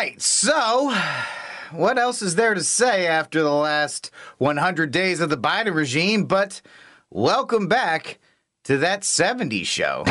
right, so what else is there to say after the last 100 days of the Biden regime? But welcome back to That 70s Show.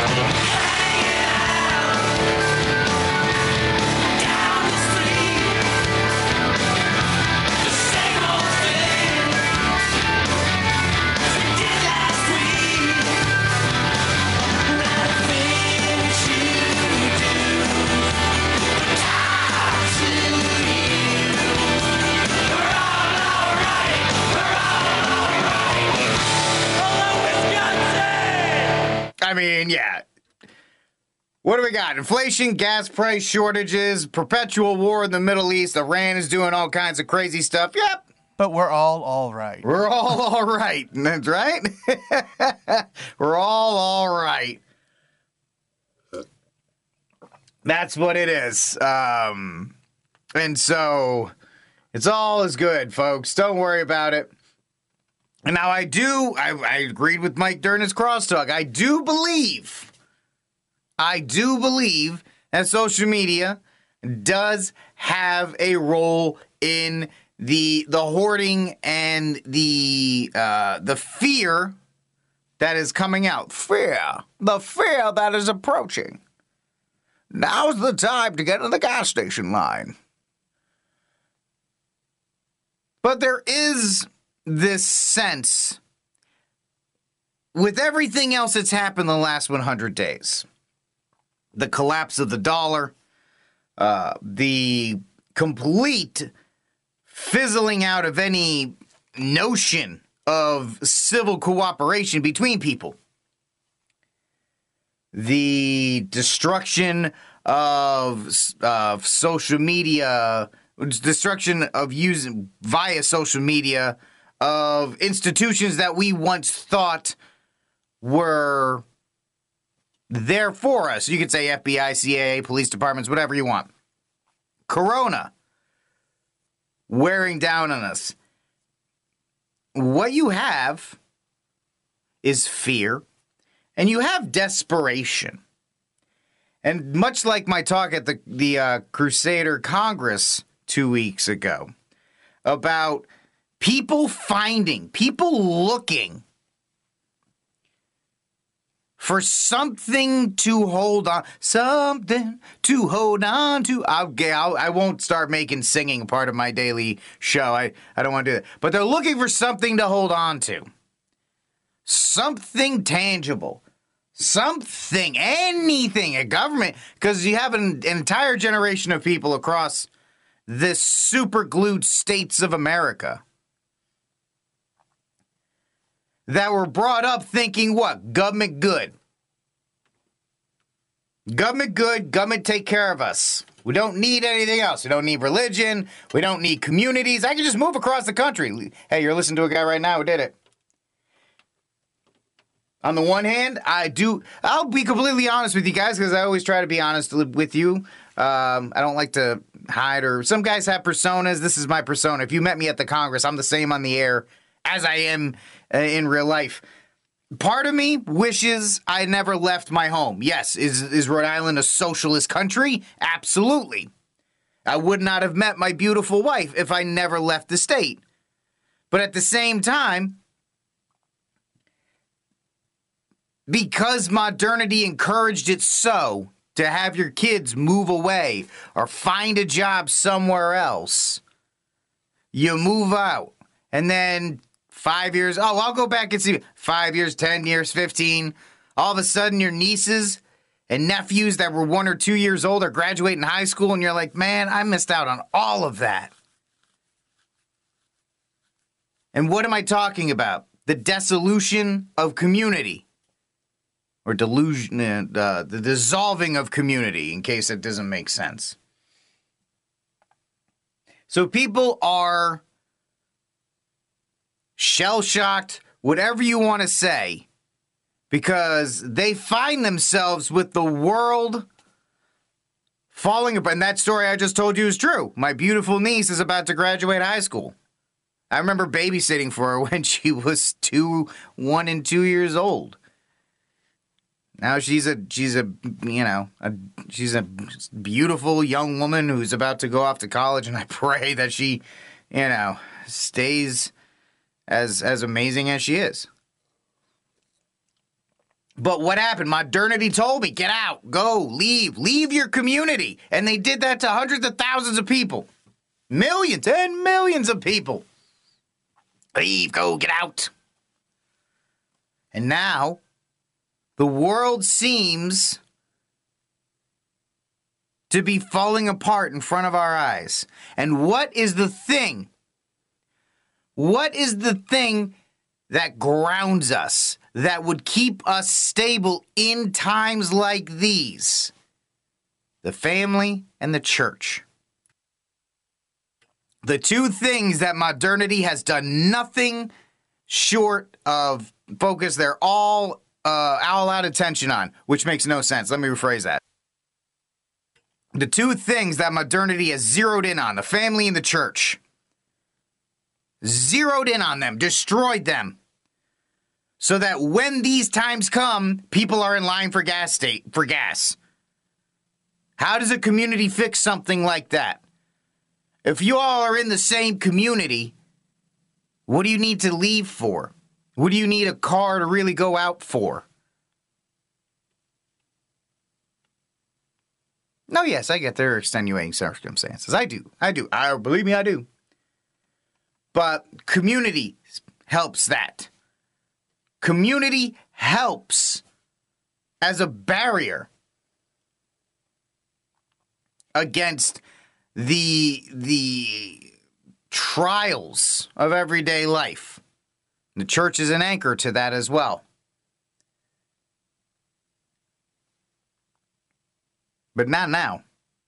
I mean, yeah. What do we got? Inflation, gas price shortages, perpetual war in the Middle East. Iran is doing all kinds of crazy stuff. Yep. But we're all right. We're all right. That's right. We're all right. That's what it is. And so it's all is good, folks. Don't worry about it. And now I agreed with Mike during his crosstalk. I do believe that social media does have a role in the hoarding and the fear that is coming out. The fear that is approaching. Now's the time to get in the gas station line. But there is this sense, with everything else that's happened the last 100 days, the collapse of the dollar, the complete fizzling out of any notion of civil cooperation between people, the destruction of social media, destruction of using via social media of institutions that we once thought were there for us. You could say FBI, CIA, police departments, whatever you want. Corona wearing down on us. What you have is fear, and you have desperation. And much like my talk at the Crusader Congress 2 weeks ago about people looking for something to hold on to. I won't start making singing a part of my daily show. I don't want to do that. But they're looking for something to hold on to. Something tangible. Something, anything, a government, because you have an entire generation of people across this super glued states of America that were brought up thinking what? Government good. Government good, government take care of us. We don't need anything else. We don't need religion. We don't need communities. I can just move across the country. Hey, you're listening to a guy right now who did it. On the one hand, I'll be completely honest with you guys because I always try to be honest with you. I don't like to hide some guys have personas. This is my persona. If you met me at the Congress, I'm the same on the air as I am in real life. Part of me wishes I never left my home. Yes, is Rhode Island a socialist country? Absolutely. I would not have met my beautiful wife if I never left the state. But at the same time, because modernity encouraged it so, to have your kids move away or find a job somewhere else, you move out. And then 5 years, I'll go back and see, 5 years, 10 years, 15. All of a sudden, your nieces and nephews that were 1 or 2 years old are graduating high school, and you're like, man, I missed out on all of that. And what am I talking about? The dissolution of community. Or delusion, the dissolving of community, in case it doesn't make sense. So people are shell-shocked, whatever you want to say, because they find themselves with the world falling apart. And that story I just told you is true. My beautiful niece is about to graduate high school. I remember babysitting for her when she was 1 and 2 years old. Now she's a beautiful young woman who's about to go off to college, and I pray that she, stays as amazing as she is. But what happened? Modernity told me, get out, go, leave your community. And they did that to hundreds of thousands of people. Millions and millions of people. Leave, go, get out. And now, the world seems to be falling apart in front of our eyes. And what is the thing? What is the thing that grounds us, that would keep us stable in times like these? The family and the church. The two things that modernity has done nothing short of focus their all out attention on, which makes no sense. Let me rephrase that. The two things that modernity has zeroed in on, the family and the church. Zeroed in on them, destroyed them. So that when these times come, people are in line for gas. How does a community fix something like that? If you all are in the same community, what do you need to leave for? What do you need a car to really go out for? No, yes, I get there are extenuating circumstances. I do. Believe me, I do. But community helps that. Community helps as a barrier against the trials of everyday life. The church is an anchor to that as well. But not now.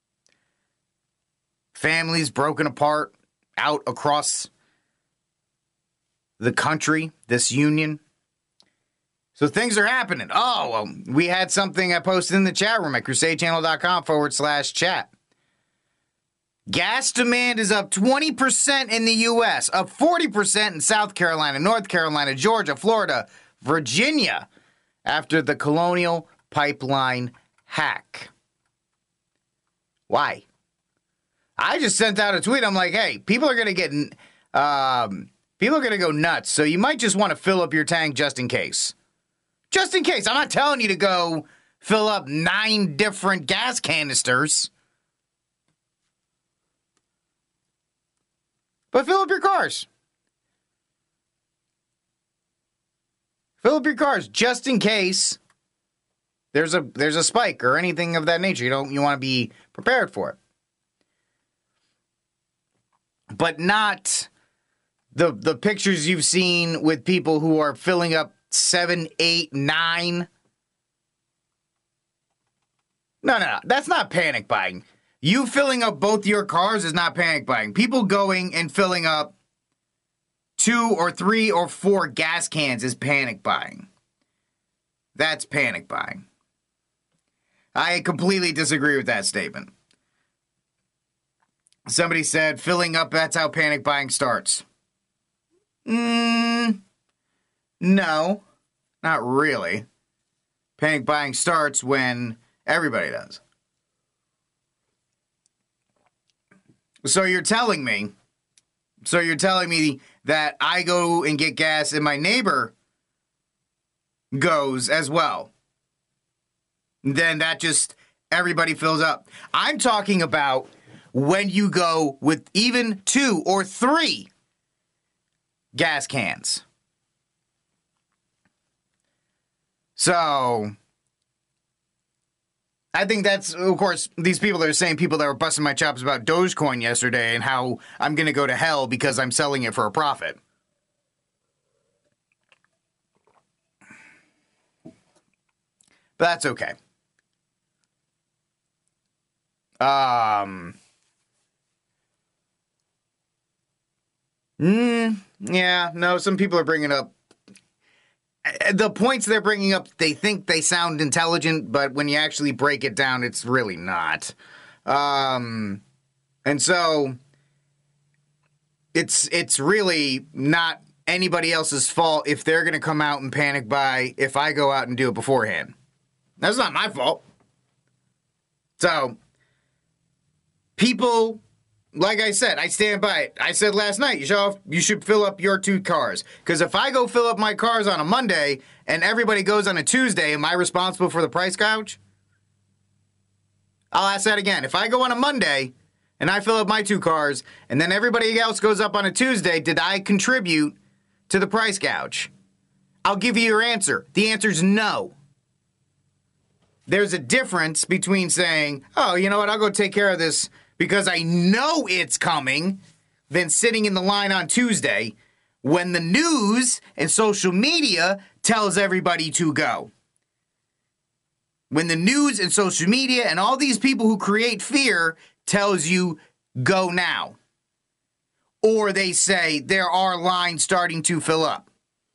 Families broken apart out across the country, this union. So things are happening. Oh, well, we had something I posted in the chat room at crusadechannel.com/chat. Gas demand is up 20% in the U.S., up 40% in South Carolina, North Carolina, Georgia, Florida, Virginia, after the Colonial Pipeline hack. Why? I just sent out a tweet. I'm like, hey, people are going to go nuts, so you might just want to fill up your tank just in case. Just in case. I'm not telling you to go fill up 9 different gas canisters. But fill up your cars. Fill up your cars just in case there's a spike or anything of that nature. You want to be prepared for it. But not the pictures you've seen with people who are filling up 7, 8, 9. No. That's not panic buying. You filling up both your cars is not panic buying. People going and filling up 2 or 3 or 4 gas cans is panic buying. That's panic buying. I completely disagree with that statement. Somebody said filling up, that's how panic buying starts. No, not really. Panic buying starts when everybody does. So you're telling me that I go and get gas and my neighbor goes as well. Then that just, everybody fills up. I'm talking about when you go with even 2 or 3 gas cans. So I think that's, of course, these people are the same people that were busting my chops about Dogecoin yesterday and how I'm going to go to hell because I'm selling it for a profit. But that's okay. Yeah, no, some people are bringing up the points they're bringing up. They think they sound intelligent, but when you actually break it down, it's really not. And so it's really not anybody else's fault if they're going to come out and panic buy if I go out and do it beforehand. That's not my fault. So, people, like I said, I stand by it. I said last night, you should fill up your 2 cars. Because if I go fill up my cars on a Monday and everybody goes on a Tuesday, am I responsible for the price gouge? I'll ask that again. If I go on a Monday and I fill up my 2 cars and then everybody else goes up on a Tuesday, did I contribute to the price gouge? I'll give you your answer. The answer is no. There's a difference between saying, oh, you know what, I'll go take care of this because I know it's coming, than sitting in the line on Tuesday when the news and social media tells everybody to go. When the news and social media and all these people who create fear tells you go now. Or they say there are lines starting to fill up.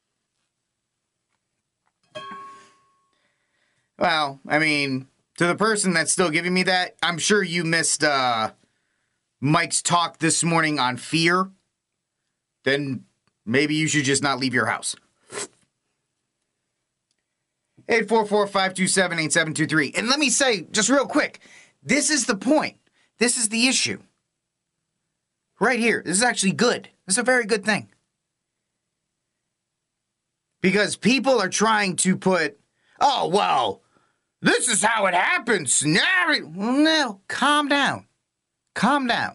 Well, I mean, to the person that's still giving me that, I'm sure you missed Mike's talk this morning on fear. Then maybe you should just not leave your house. 844-527-8723. And let me say, just real quick, this is the point. This is the issue. Right here. This is actually good. This is a very good thing. Because people are trying to put, oh, well, this is how it happens. No, calm down. Calm down.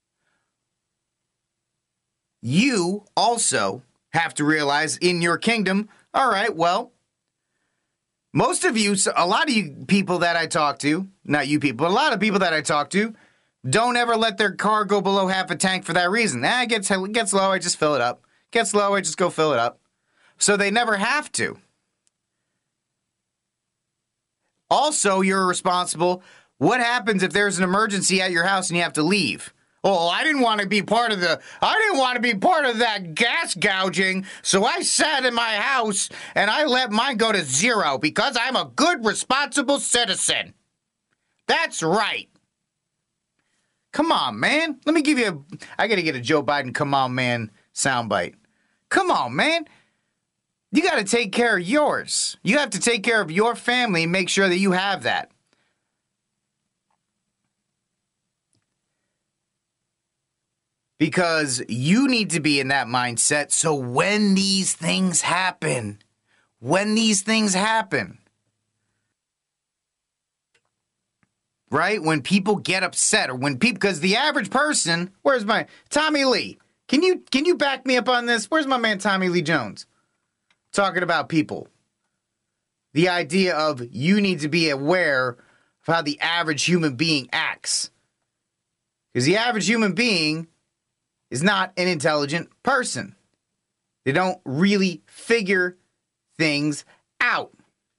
You also have to realize in your kingdom, all right, well, most of you, a lot of you people that I talk to, not you people, but a lot of people that I talk to, don't ever let their car go below half a tank for that reason. It gets low, I just fill it up. Gets low, I just go fill it up. So they never have to. Also, you're responsible. What happens if there's an emergency at your house and you have to leave? Oh, I didn't want to be part of that gas gouging, so I sat in my house and I let mine go to 0 because I'm a good, responsible citizen. That's right. Come on, man. Let me give you I got to get a Joe Biden come on, man soundbite. Come on, man. You got to take care of yours. You have to take care of your family and make sure that you have that. Because you need to be in that mindset so when these things happen, right? When people get upset or when people, because the average person, where's my, Tommy Lee, can you back me up on this? Where's my man Tommy Lee Jones? Talking about people. The idea of you need to be aware of how the average human being acts. Because the average human being is not an intelligent person. They don't really figure things out.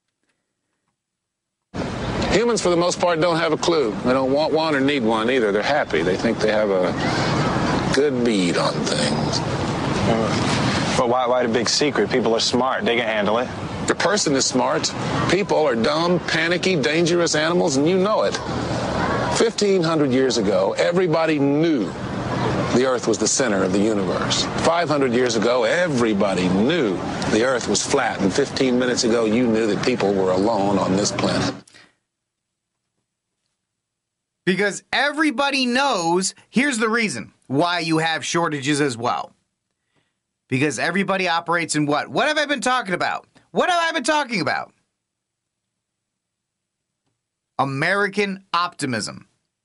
Humans, for the most part, don't have a clue. They don't want one or need one either. They're happy. They think they have a good bead on things. But why the big secret? People are smart. They can handle it. The person is smart. People are dumb, panicky, dangerous animals, and you know it. 1,500 years ago, everybody knew the Earth was the center of the universe. 500 years ago, everybody knew the Earth was flat. And 15 minutes ago, you knew that people were alone on this planet. Because everybody knows, here's the reason why you have shortages as well. Because everybody operates in what? What have I been talking about? What have I been talking about? American optimism.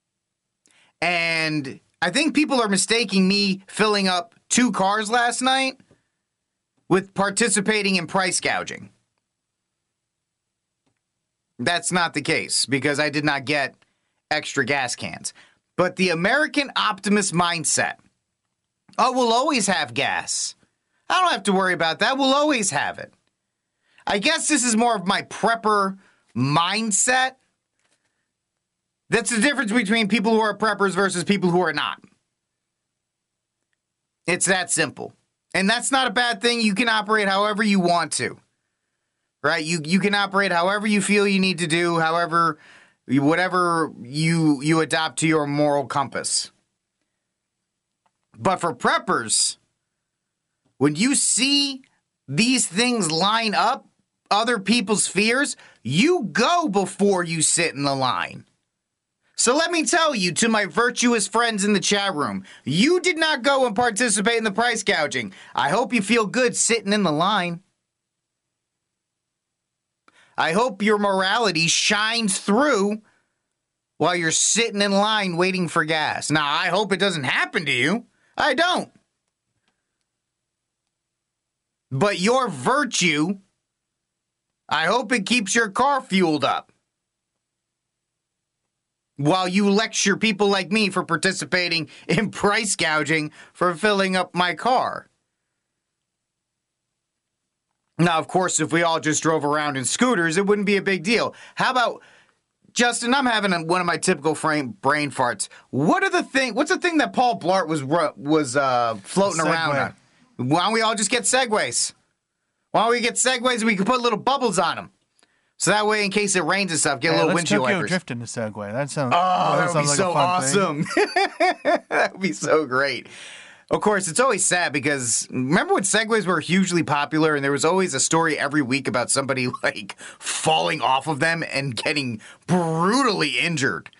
And I think people are mistaking me filling up 2 cars last night with participating in price gouging. That's not the case because I did not get extra gas cans. But the American optimist mindset, oh, we'll always have gas. I don't have to worry about that. We'll always have it. I guess this is more of my prepper mindset. That's the difference between people who are preppers versus people who are not. It's that simple. And that's not a bad thing. You can operate however you want to. Right? You can operate however you feel you need to do, however, whatever you adopt to your moral compass. But for preppers, when you see these things line up other people's fears, you go before you sit in the line. So let me tell you, to my virtuous friends in the chat room, you did not go and participate in the price gouging. I hope you feel good sitting in the line. I hope your morality shines through while you're sitting in line waiting for gas. Now, I hope it doesn't happen to you. I don't. But your virtue, I hope it keeps your car fueled up while you lecture people like me for participating in price gouging for filling up my car. Now, of course, if we all just drove around in scooters, it wouldn't be a big deal. How about, Justin, I'm having one of my typical brain farts. What's the thing that Paul Blart was floating around on? Why don't we all just get Segways? Why don't we get Segways and we can put little bubbles on them? So that way, in case it rains and stuff, get little windshield wipers. Let's Drift into Segway. That sounds. That would be like so a fun awesome. That would be so great. Of course, it's always sad because remember when Segways were hugely popular and there was always a story every week about somebody like falling off of them and getting brutally injured.